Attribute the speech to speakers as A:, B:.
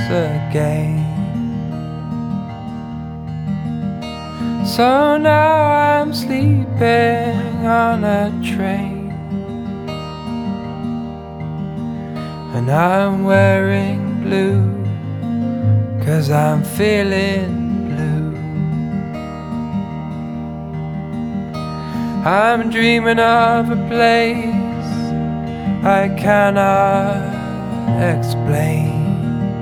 A: again. So now I'm sleeping on a train, and I'm wearing blue 'cause I'm feeling blue. I'm dreaming of a place I cannot explain.